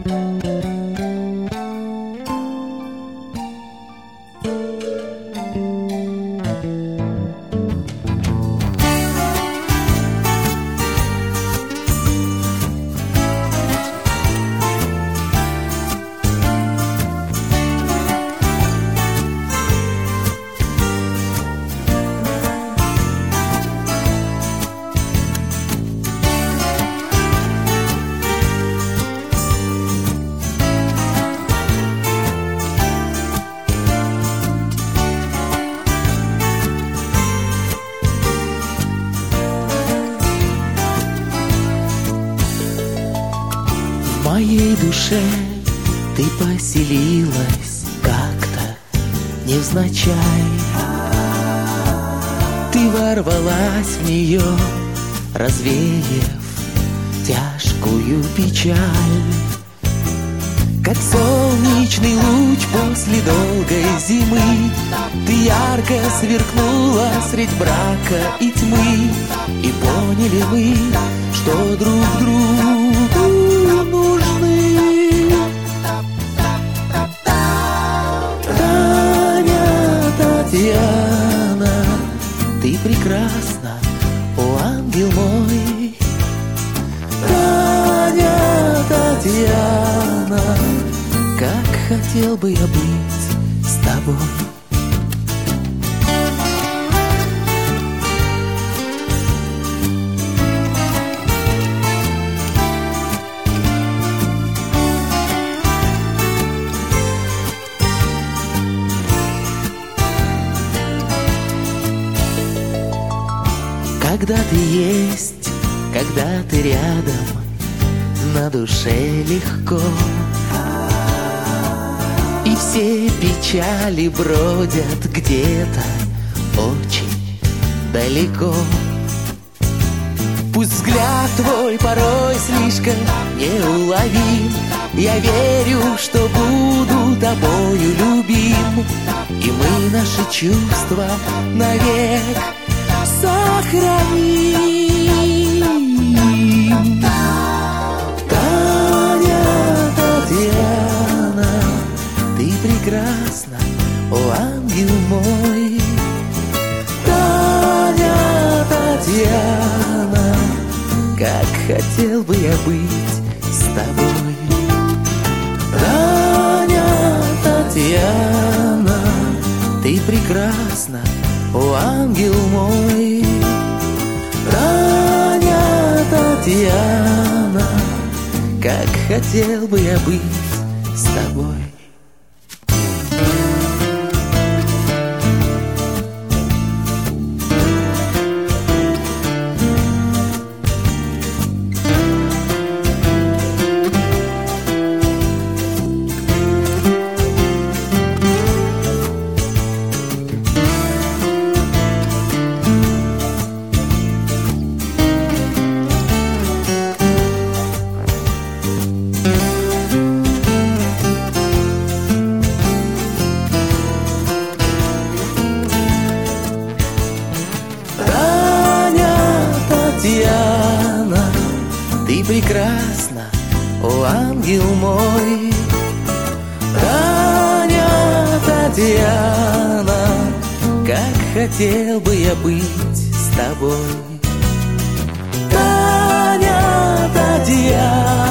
В моей душе ты поселилась как-то невзначай. Ты ворвалась в нее, развеяв тяжкую печаль. Как солнечный луч после долгой зимы, ты ярко сверкнула средь мрака и тьмы. И поняли мы, что друг другу нужны. Таня, Татьяна, ты прекрасна, о ангел мой. Таня, Татьяна, как хотел бы я быть с тобой. Когда ты есть, когда ты рядом, на душе легко. И все печали бродят где-то очень далеко. Пусть взгляд твой порой слишком неуловим, я верю, что буду тобою любим. И мы наши чувства навек сохраним. Таня, Татьяна, ты прекрасна, о ангел мой. Таня, Татьяна, как хотел бы я быть с тобой. Таня, Татьяна, ты прекрасна, о ангел мой. Таня, Татьяна, как хотел бы я быть с тобой. Татьяна, ты прекрасна, о ангел мой. Таня, Татьяна, как хотел бы я быть с тобой. Таня, Татьяна,